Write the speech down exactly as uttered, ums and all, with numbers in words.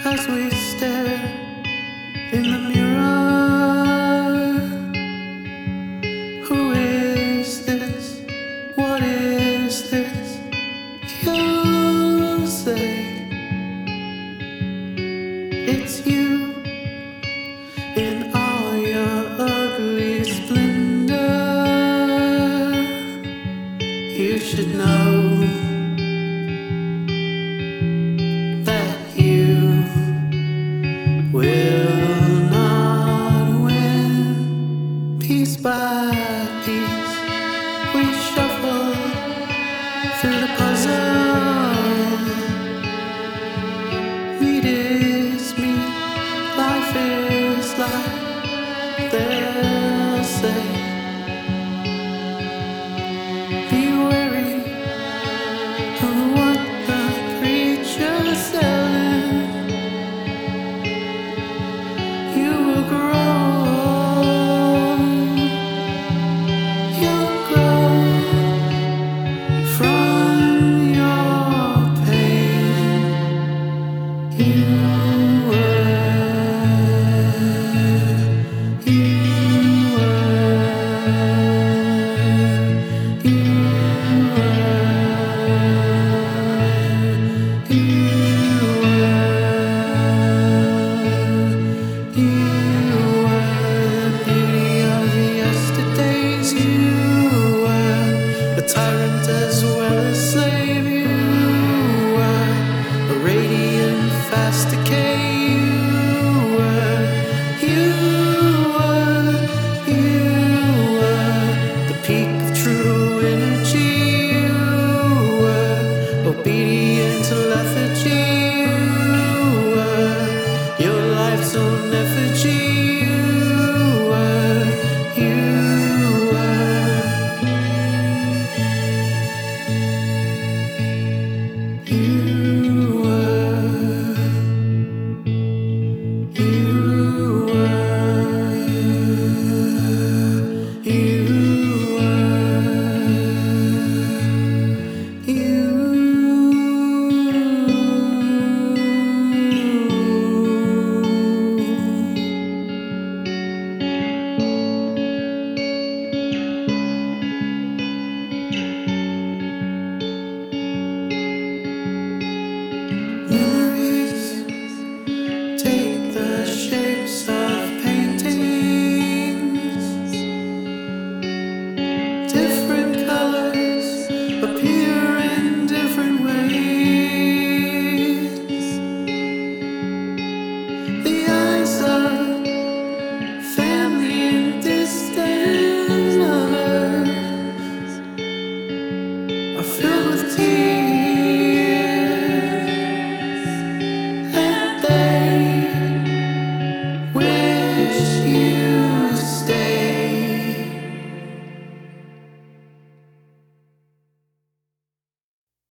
as we stare in the mirror. Who is this? What is this? You say it's you in all your ugly splendor. You should know that you will not win. Piece by piece, we shuffle through the puzzle. Needed